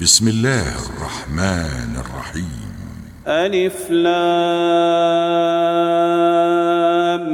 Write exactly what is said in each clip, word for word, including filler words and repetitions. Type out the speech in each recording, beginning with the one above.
بسم الله الرحمن الرحيم. ألف لام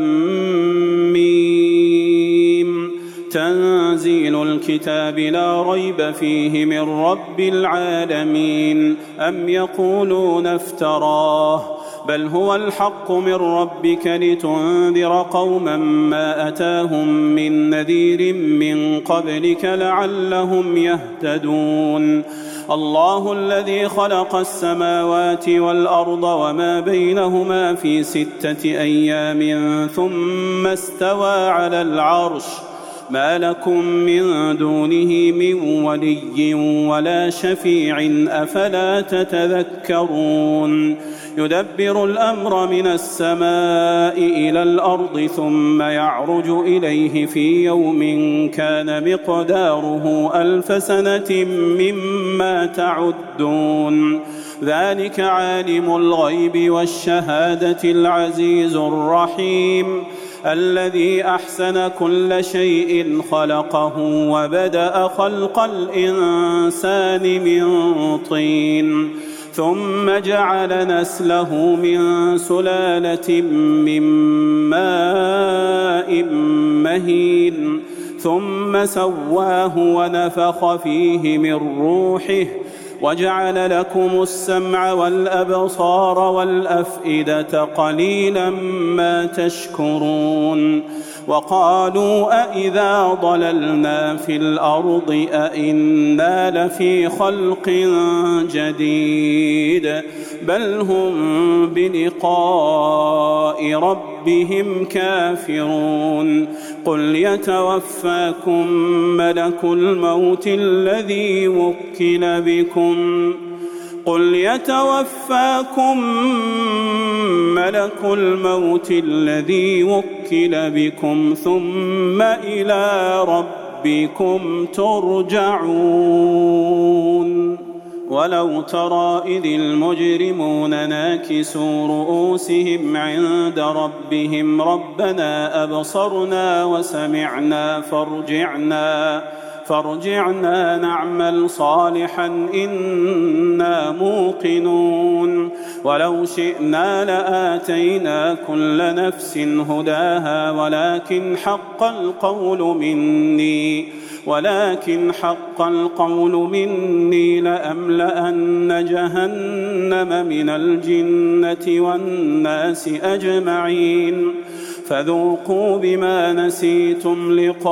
ميم. تنزيل الكتاب لا ريب فيه من رب العالمين. أم يقولون افتراه بل هو الحق من ربك لتنذر قوما ما أتاهم من نذير من قبلك لعلهم يهتدون. الله الذي خلق السماوات والأرض وما بينهما في ستة أيام ثم استوى على العرش ما لكم من دونه من ولي ولا شفيع أفلا تتذكرون. يدبر الأمر من السماء إلى الأرض ثم يعرج إليه في يوم كان مقداره ألف سنة مما تعدون. ذلك عالم الغيب والشهادة العزيز الرحيم الذي أحسن كل شيء خلقه وبدأ خلق الإنسان من طين ثم جعل نسله من سلالة من ماء مهين ثم سواه ونفخ فيه من روحه وجعل لكم السمع والأبصار والأفئدة قليلا ما تشكرون. وقالوا أإذا ضللنا في الأرض أإنا لفي خلق جديد بل هم بلقاء ربهم كافرون. قل يتوفاكم ملك الموت الذي وكل بكم قل يتوفاكم ملك الموت الذي وكل بكم ثم إلى ربكم ترجعون. ولو ترى إذ المجرمون ناكسوا رؤوسهم عند ربهم ربنا أبصرنا وسمعنا فارجعنا فارجعنا نعمل صالحا إنا موقنون. ولو شئنا لآتينا كل نفس هداها ولكن حق القول مني ولكن حق القول مني لأملأن جهنم من الجنة والناس أجمعين. فذوقوا بما نسيتم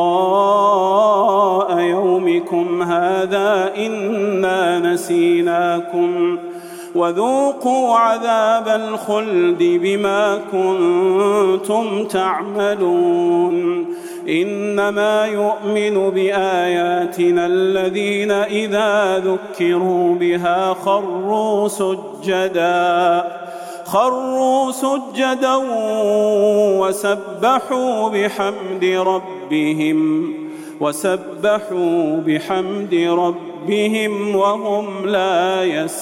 لقاء يومكم هذا إنا نسيناكم وذوقوا عذاب الخلد بما كنتم تعملون. إنما يؤمن بآياتنا الذين إذا ذكروا بها خروا سجدا خروا سجدا وسبحوا بحمد ربهم وسبحوا بحمد ربهم وهم لا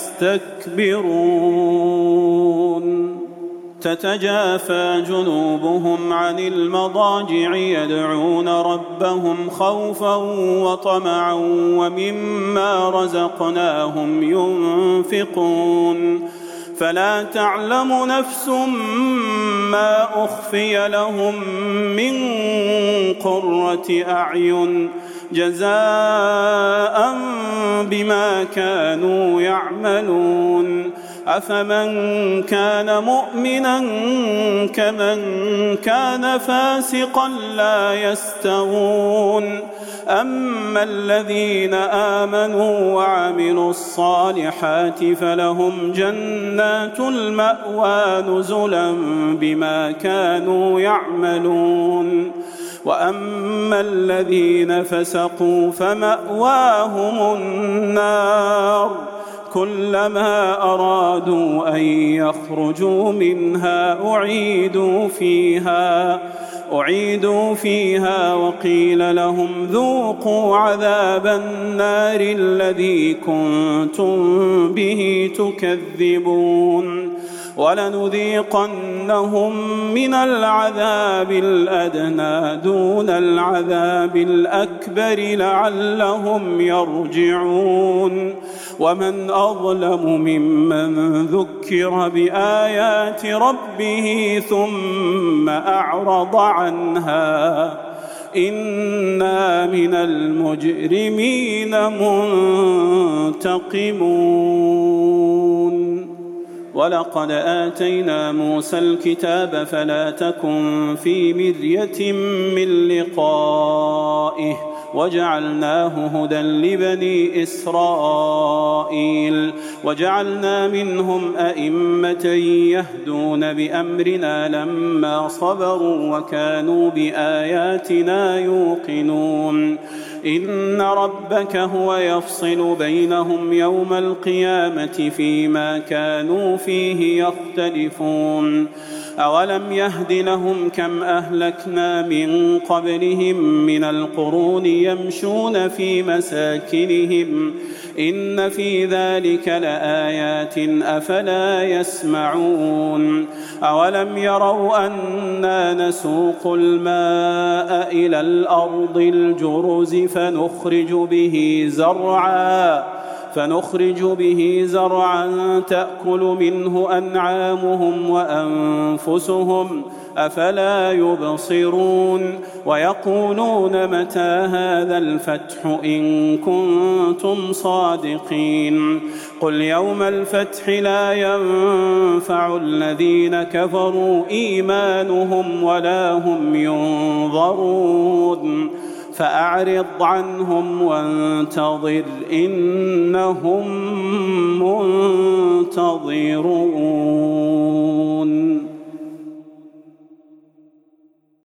يستكبرون. تتجافى جنوبهم عن المضاجع يدعون ربهم خوفا وطمعا ومما رزقناهم ينفقون. فلا تعلم نفس ما أخفي لهم من قرة أعين جزاء بما كانوا يعملون. أفمن كان مؤمنا كمن كان فاسقا لا يستوون. أما الذين آمنوا وعملوا الصالحات فلهم جنات المأوى نزلا بما كانوا يعملون. وأما الذين فسقوا فمأواهم النار كلما أرادوا أن يخرجوا منها أعيدوا فيها أعيدوا فيها وقيل لهم ذوقوا عذاب النار الذي كنتم به تكذبون. ولنذيقنهم من العذاب الأدنى دون العذاب الأكبر لعلهم يرجعون ومن أظلم ممن ذكر بآيات ربه ثم أعرض عنها إنا من المجرمين منتقمون ولقد آتينا موسى الكتاب فلا تكن في مرية من لقائه وجعلناه هدى لبني إسرائيل وجعلنا منهم أئمة يهدون بأمرنا لما صبروا وكانوا بآياتنا يوقنون إن ربك هو يفصل بينهم يوم القيامة فيما كانوا فيه يختلفون أولم يهد لهم كم أهلكنا من قبلهم من القرون يمشون في مساكنهم إن في ذلك لآيات أفلا يسمعون أولم يروا أنا نسوق الماء إلى الأرض الجرز فنخرج به زرعا فنخرج به زرعا تأكل منه أنعامهم وأنفسهم أفلا يبصرون ويقولون متى هذا الفتح إن كنتم صادقين قل يوم الفتح لا ينفع الذين كفروا إيمانهم ولا هم ينظرون فأعرض عنهم وانتظر إنهم منتظرون.